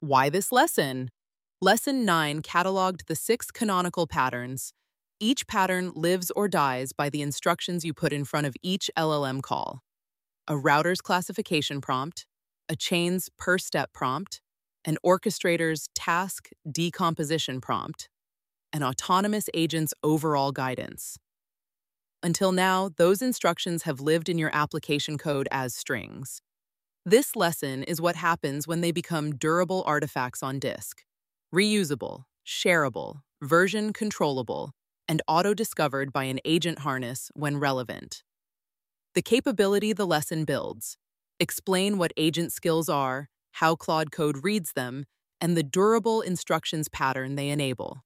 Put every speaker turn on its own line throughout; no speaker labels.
Why this lesson? Lesson 9 cataloged the 6 canonical patterns. Each pattern lives or dies by the instructions you put in front of each LLM call. A router's classification prompt, a chain's per-step prompt, an orchestrator's task decomposition prompt, an autonomous agent's overall guidance. Until now, those instructions have lived in your application code as strings. This lesson is what happens when they become durable artifacts on disk. Reusable, shareable, version controllable, and auto-discovered by an agent harness when relevant. The capability the lesson builds. Explain what agent skills are, how Claude Code reads them, and the durable instructions pattern they enable.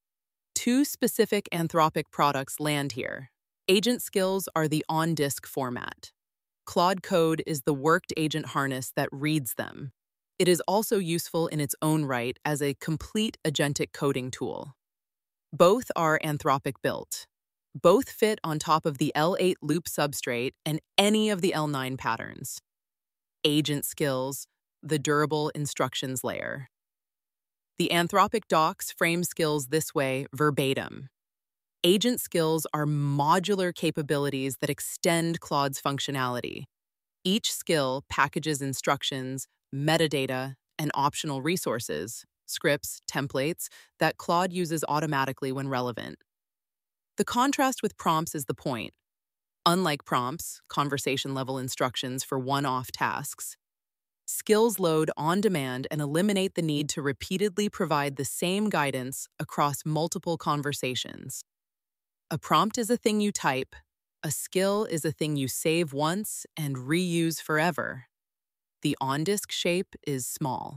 2 specific Anthropic products land here. Agent skills are the on-disk format. Claude Code is the worked agent harness that reads them. It is also useful in its own right as a complete agentic coding tool. Both are Anthropic built. Both fit on top of the L8 loop substrate and any of the L9 patterns. Agent skills, the durable instructions layer. The Anthropic docs frame skills this way verbatim. Agent skills are modular capabilities that extend Claude's functionality. Each skill packages instructions, metadata, and optional resources, scripts, templates, that Claude uses automatically when relevant. The contrast with prompts is the point. Unlike prompts, conversation-level instructions for one-off tasks, skills load on demand and eliminate the need to repeatedly provide the same guidance across multiple conversations. A prompt is a thing you type. A skill is a thing you save once and reuse forever. The on-disk shape is small.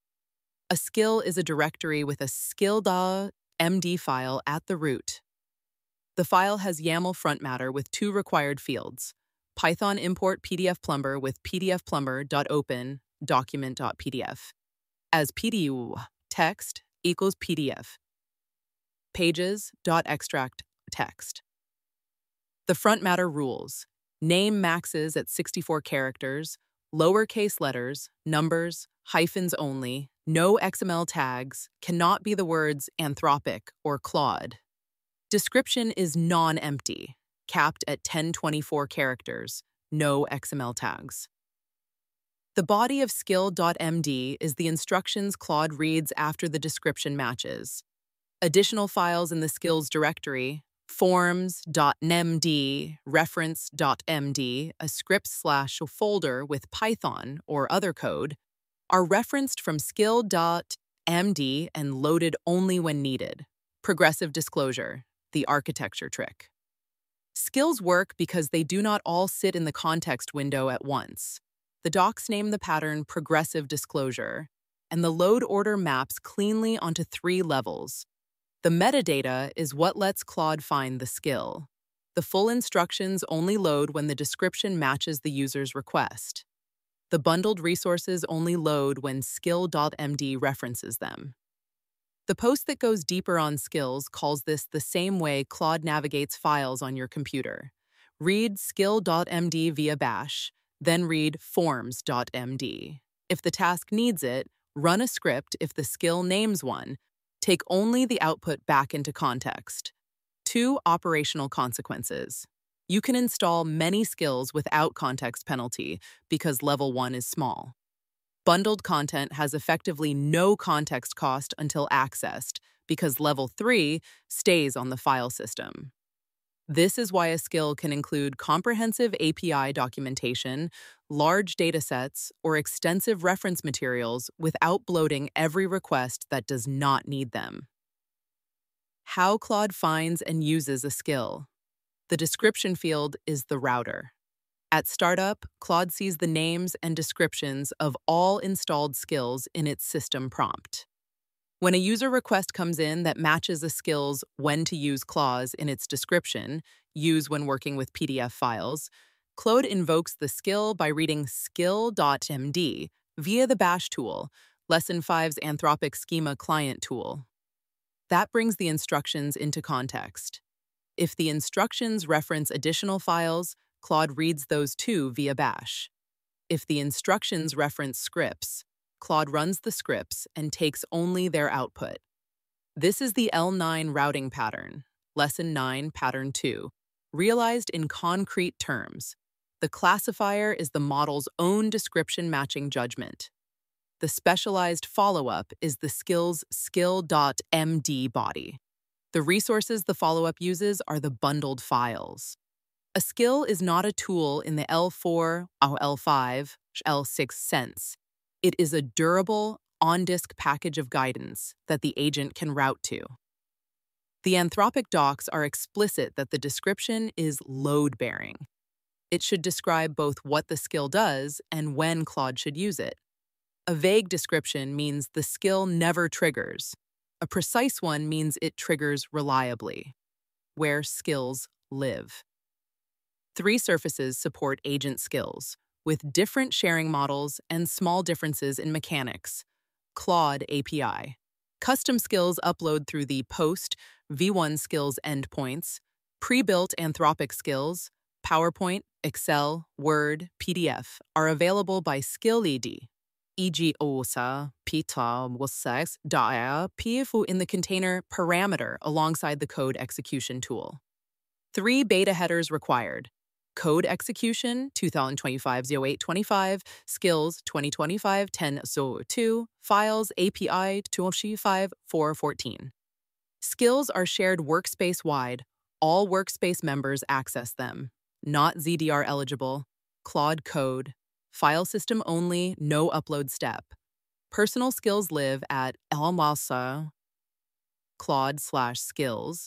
A skill is a directory with a skill.md file at the root. The file has YAML front matter with 2 required fields: Python import pdfplumber with pdfplumber.open document.pdf. As pdf text equals pdf. Pages.extract text. The front matter rules. Name maxes at 64 characters, lowercase letters, numbers, hyphens only, no XML tags, cannot be the words Anthropic or Claude. Description is non-empty, capped at 1024 characters, no XML tags. The body of skill.md is the instructions Claude reads after the description matches. Additional files in the skills directory, forms.md, reference.md, a script/folder with Python or other code, are referenced from skill.md and loaded only when needed. Progressive disclosure, the architecture trick. Skills work because they do not all sit in the context window at once. The docs name the pattern progressive disclosure, and the load order maps cleanly onto 3 levels. The metadata is what lets Claude find the skill. The full instructions only load when the description matches the user's request. The bundled resources only load when skill.md references them. The post that goes deeper on skills calls this the same way Claude navigates files on your computer. Read skill.md via bash, then read forms.md. If the task needs it, run a script if the skill names one. Take only the output back into context. 2 operational consequences. You can install many skills without context penalty because level 1 is small. Bundled content has effectively no context cost until accessed because level 3 stays on the file system. This is why a skill can include comprehensive API documentation, large datasets, or extensive reference materials without bloating every request that does not need them. How Claude finds and uses a skill. The description field is the router. At startup, Claude sees the names and descriptions of all installed skills in its system prompt. When a user request comes in that matches a skill's when to use clause in its description, use when working with PDF files, Claude invokes the skill by reading skill.md via the bash tool, Lesson 5's Anthropic Schema client tool. That brings the instructions into context. If the instructions reference additional files, Claude reads those too via bash. If the instructions reference scripts, Claude runs the scripts and takes only their output. This is the L9 routing pattern, Lesson 9, Pattern 2, realized in concrete terms. The classifier is the model's own description matching judgment. The specialized follow-up is the skill's skill.md body. The resources the follow-up uses are the bundled files. A skill is not a tool in the L4 or L5, L6 sense. It is a durable, on-disk package of guidance that the agent can route to. The Anthropic docs are explicit that the description is load-bearing. It should describe both what the skill does and when Claude should use it. A vague description means the skill never triggers. A precise one means it triggers reliably, where skills live. 3 surfaces support agent skills, with different sharing models and small differences in mechanics. Claude API. Custom skills upload through the POST V1 skills endpoints. Pre-built Anthropic skills, PowerPoint, Excel, Word, PDF, are available by skill ID, e.g. OSA, PITA, WSEX, DAIA, PFU in the container parameter alongside the code execution tool. 3 beta headers required. Code execution 2025-08-25, skills 2025-10-02, files API 225-414. Skills are shared workspace-wide. All workspace members access them. Not ZDR eligible. Claude code. File system only, no upload step. Personal skills live at Elmasa Claude/skills.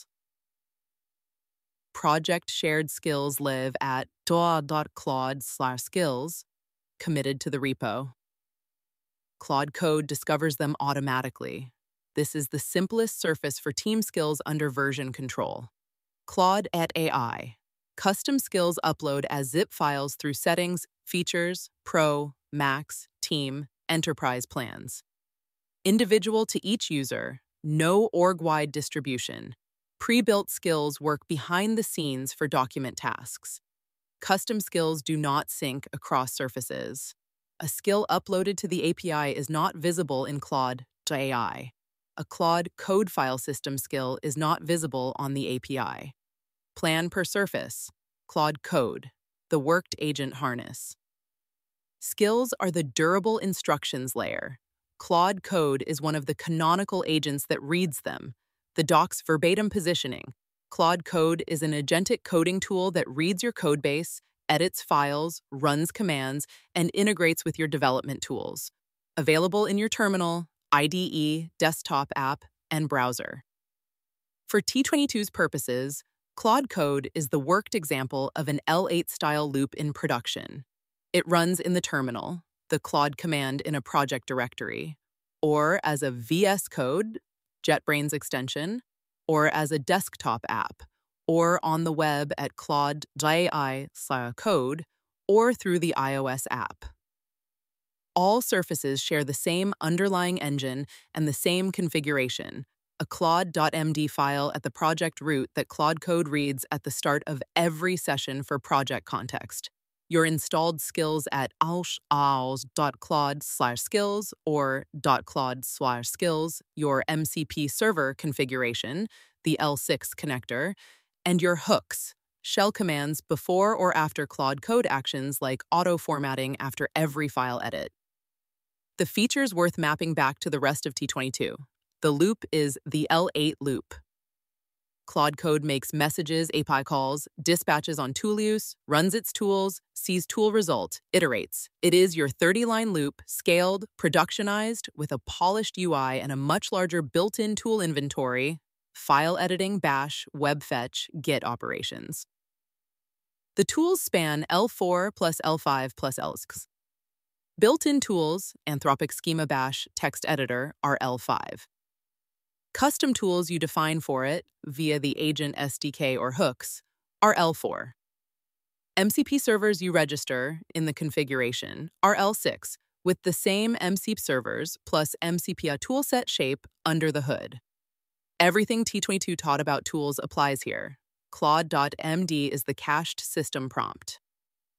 Project shared skills live at doa.claude/skills, committed to the repo. Claude Code discovers them automatically. This is the simplest surface for team skills under version control. Claude AI. Custom skills upload as zip files through settings, features, Pro, Max, Team, Enterprise plans. Individual to each user, no org-wide distribution. Pre-built skills work behind the scenes for document tasks. Custom skills do not sync across surfaces. A skill uploaded to the API is not visible in Claude AI. A Claude code file system skill is not visible on the API. Plan per surface. Claude Code, the worked agent harness. Skills are the durable instructions layer. Claude Code is one of the canonical agents that reads them. The doc's verbatim positioning. Claude Code is an agentic coding tool that reads your codebase, edits files, runs commands, and integrates with your development tools. Available in your terminal, IDE, desktop app, and browser. For T22's purposes, Claude Code is the worked example of an L8-style loop in production. It runs in the terminal, the Claude command in a project directory, or as a VS Code, JetBrains extension, or as a desktop app, or on the web at claude.ai/code, or through the iOS app. All surfaces share the same underlying engine and the same configuration, a claude.md file at the project root that Claude Code reads at the start of every session for project context. Your installed skills at aux.claude/skills or .claude/skills, your MCP server configuration, the L6 connector, and your hooks, shell commands before or after Claude Code actions like auto-formatting after every file edit. The features worth mapping back to the rest of T22. The loop is the L8 loop. Claude Code makes messages, API calls, dispatches on tool use, runs its tools, sees tool result, iterates. It is your 30-line loop, scaled, productionized, with a polished UI and a much larger built-in tool inventory, file editing, bash, web fetch, Git operations. The tools span L4 plus L5 plus L6. Built-in tools, Anthropic Schema Bash, text editor, are L5. Custom tools you define for it, via the agent SDK or hooks, are L4. MCP servers you register in the configuration are L6, with the same MCP servers plus MCP toolset shape under the hood. Everything T22 taught about tools applies here. Claude.md is the cached system prompt.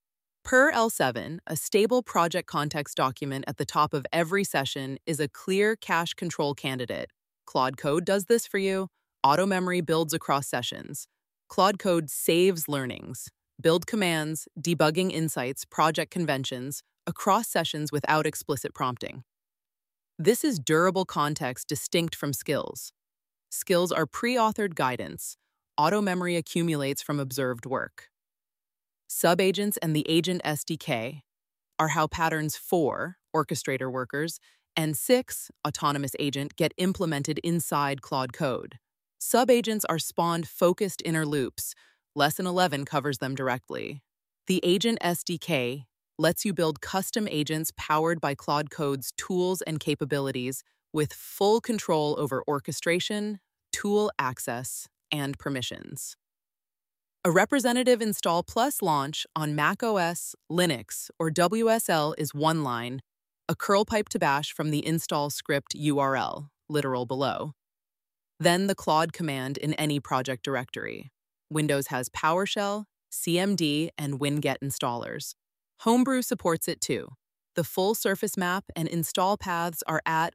Per L7, a stable project context document at the top of every session is a clear cache control candidate. Claude Code does this for you. Auto memory builds across sessions. Claude Code saves learnings. Build commands, debugging insights, project conventions, across sessions without explicit prompting. This is durable context distinct from skills. Skills are pre-authored guidance. Auto memory accumulates from observed work. Subagents and the Agent SDK are how patterns 4, orchestrator workers, and 6, autonomous agent, get implemented inside Claude Code. Subagents are spawned focused inner loops. Lesson 11 covers them directly. The Agent SDK lets you build custom agents powered by Claude Code's tools and capabilities with full control over orchestration, tool access, and permissions. A representative install plus launch on macOS, Linux, or WSL is one line, a curl pipe to bash from the install script URL, literal below. Then the Claude command in any project directory. Windows has PowerShell, CMD, and winget installers. Homebrew supports it too. The full surface map and install paths are at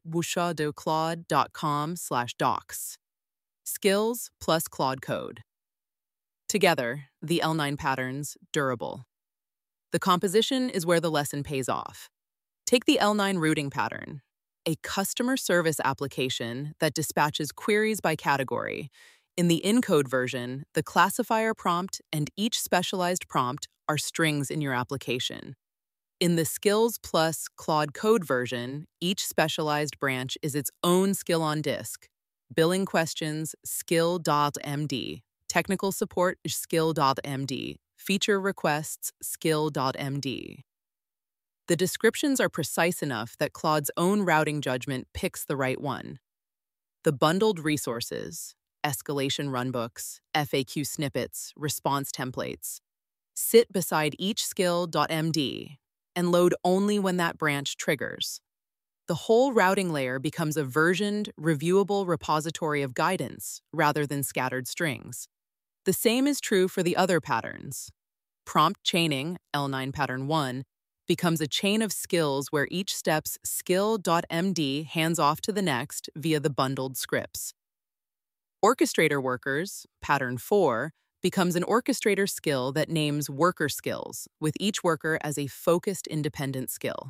bouchardeclaude.com/docs. Skills plus Claude Code. Together, the L9 patterns, durable. The composition is where the lesson pays off. Take the L9 routing pattern, a customer service application that dispatches queries by category. In the in-code version, the classifier prompt and each specialized prompt are strings in your application. In the Skills plus Claude Code version, each specialized branch is its own skill on disk. Billing questions, skill.md. Technical support, skill.md. Feature requests, skill.md. The descriptions are precise enough that Claude's own routing judgment picks the right one. The bundled resources, escalation runbooks, FAQ snippets, response templates, sit beside each skill.md and load only when that branch triggers. The whole routing layer becomes a versioned, reviewable repository of guidance rather than scattered strings. The same is true for the other patterns. Prompt chaining, L9 pattern 1, becomes a chain of skills where each step's skill.md hands off to the next via the bundled scripts. Orchestrator workers, pattern 4, becomes an orchestrator skill that names worker skills, with each worker as a focused independent skill.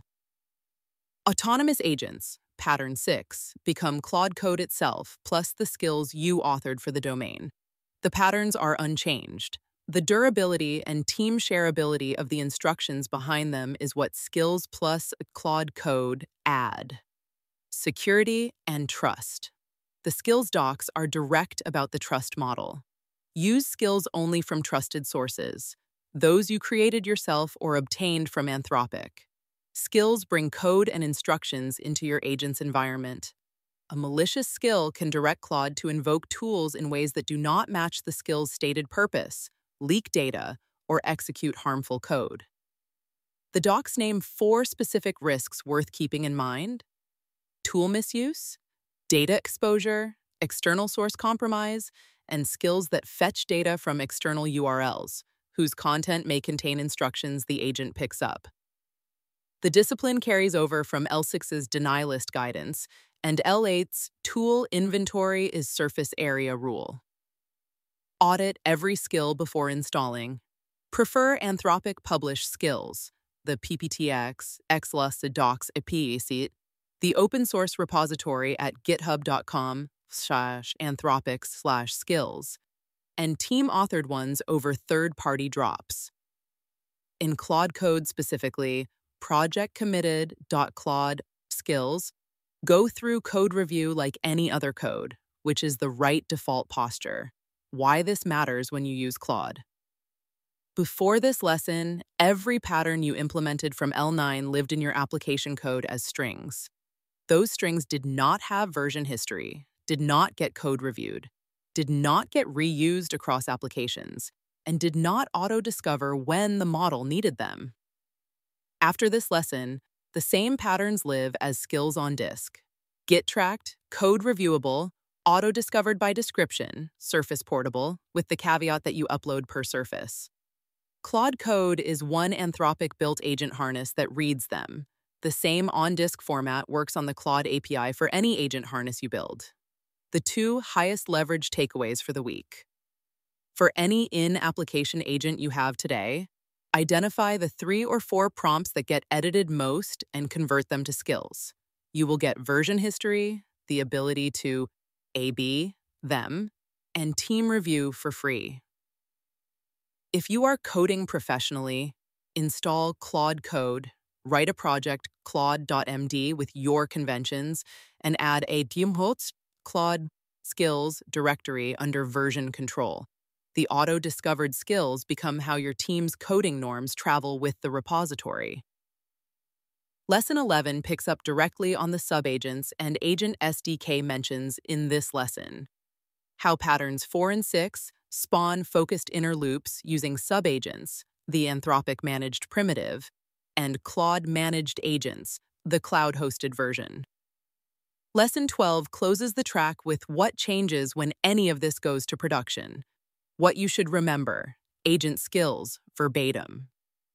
Autonomous agents, pattern 6, become Claude Code itself plus the skills you authored for the domain. The patterns are unchanged. The durability and team shareability of the instructions behind them is what Skills plus Claude Code add. Security and trust. The skills docs are direct about the trust model. Use skills only from trusted sources, those you created yourself or obtained from Anthropic. Skills bring code and instructions into your agent's environment. A malicious skill can direct Claude to invoke tools in ways that do not match the skill's stated purpose, leak data, or execute harmful code. The docs name 4 specific risks worth keeping in mind: tool misuse, data exposure, external source compromise, and skills that fetch data from external URLs, whose content may contain instructions the agent picks up. The discipline carries over from L6's deny list guidance, and L8's tool inventory is surface area rule. Audit every skill before installing. Prefer Anthropic published skills, the PPTX, XLUS docs API, the open source repository at github.com/anthropic/skills, and team-authored ones over third-party drops. In Claude Code specifically, project-committed.claude skills go through code review like any other code, which is the right default posture. Why this matters when you use Claude. Before this lesson, every pattern you implemented from L9 lived in your application code as strings. Those strings did not have version history, did not get code reviewed, did not get reused across applications, and did not auto-discover when the model needed them. After this lesson, the same patterns live as skills on disk. Git-tracked, code-reviewable, auto-discovered by description, surface portable, with the caveat that you upload per surface. Claude Code is one Anthropic-built agent harness that reads them. The same on-disk format works on the Claude API for any agent harness you build. The two highest leverage takeaways for the week. For any in-application agent you have today, identify the 3 or 4 prompts that get edited most and convert them to skills. You will get version history, the ability to A/B them, and team review for free. If you are coding professionally, install Claude Code, write a project claude.md with your conventions, and add a Teamhots Claude skills directory under version control. The auto-discovered skills become how your team's coding norms travel with the repository. Lesson 11 picks up directly on the subagents and agent SDK mentions in this lesson. How patterns 4 and 6 spawn focused inner loops using subagents, the Anthropic managed primitive, and Claude managed agents, the cloud-hosted version. Lesson 12 closes the track with what changes when any of this goes to production. What you should remember, agent skills, verbatim.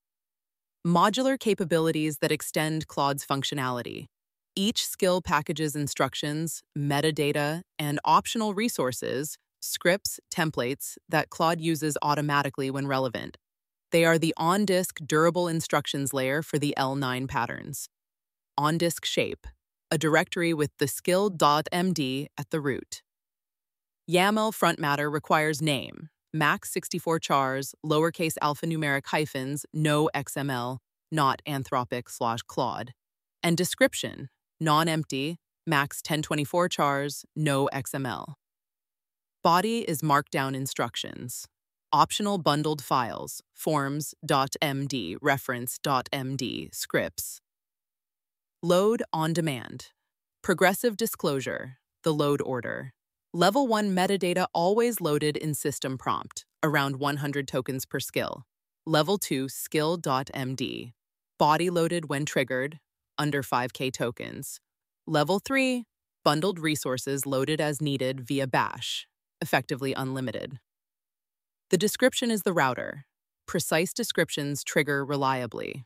Modular capabilities that extend Claude's functionality. Each skill packages instructions, metadata, and optional resources, scripts, templates that Claude uses automatically when relevant. They are the on-disk durable instructions layer for the L9 patterns. On-disk shape, a directory with the skill.md at the root. YAML front matter requires name, max 64 chars, lowercase alphanumeric hyphens, no XML, not Anthropic/Claude. And description, non-empty, max 1024 chars, no XML. Body is markdown instructions. Optional bundled files, forms.md, reference.md, scripts. Load on demand. Progressive disclosure, the load order. Level 1 metadata always loaded in system prompt, around 100 tokens per skill. Level 2 skill.md. Body loaded when triggered, under 5k tokens. Level 3 bundled resources loaded as needed via bash, effectively unlimited. The description is the router. Precise descriptions trigger reliably.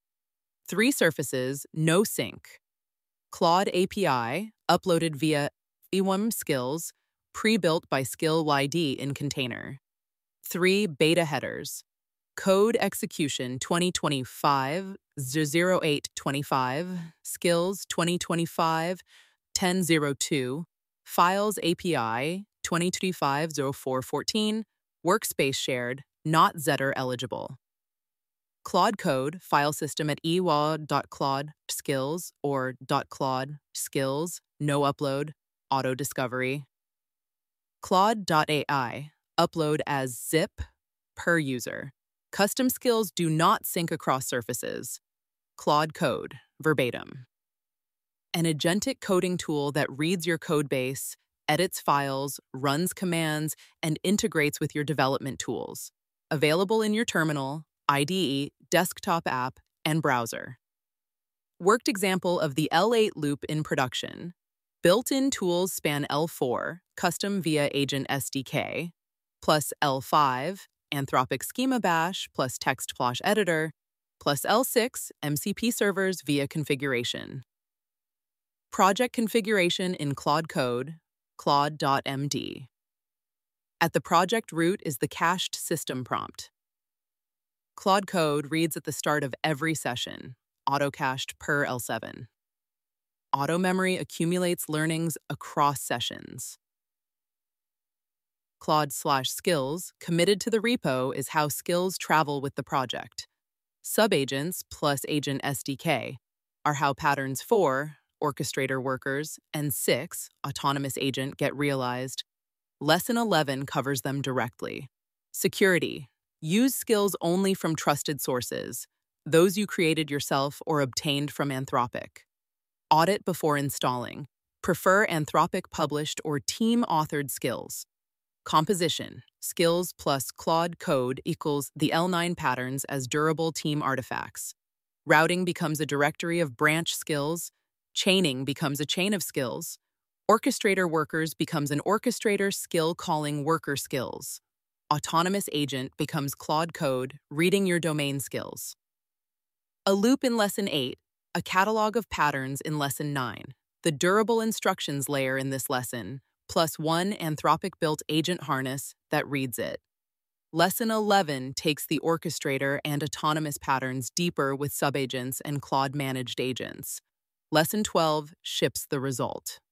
3 surfaces, no sync. Claude API, uploaded via EWM skills, pre-built by skill YD in container. 3 beta headers. Code execution 2025, 0825, skills 2025, 1002, files API 2025-0414, workspace shared, not Zetter eligible. Claude Code file system at ewa.claude skills or .claude skills, no upload, auto discovery. Claude.ai, upload as zip per user. Custom skills do not sync across surfaces. Claude Code, verbatim. An agentic coding tool that reads your codebase, edits files, runs commands, and integrates with your development tools. Available in your terminal, IDE, desktop app, and browser. Worked example of the L8 loop in production. Built-in tools span L4, custom via Agent SDK, plus L5, Anthropic Schema Bash plus TextPlosh Editor, plus L6, MCP servers via configuration. Project configuration in Claude Code, claude.md. At the project root is the cached system prompt. Claude Code reads at the start of every session, auto-cached per L7. Auto memory accumulates learnings across sessions. Claude/skills, committed to the repo, is how skills travel with the project. Subagents plus Agent SDK are how patterns 4, orchestrator workers, and 6, autonomous agent, get realized. Lesson 11 covers them directly. Security. Use skills only from trusted sources, those you created yourself or obtained from Anthropic. Audit before installing. Prefer Anthropic published or team-authored skills. Composition. Skills plus Claude Code equals the L9 patterns as durable team artifacts. Routing becomes a directory of branch skills. Chaining becomes a chain of skills. Orchestrator workers becomes an orchestrator skill calling worker skills. autonomous agent becomes Claude Code, reading your domain skills. A loop in Lesson 8, a catalog of patterns in Lesson 9, the durable instructions layer in this lesson, plus one Anthropic-built agent harness that reads it. Lesson 11 takes the orchestrator and autonomous patterns deeper with subagents and Claude-managed agents. Lesson 12 ships the result.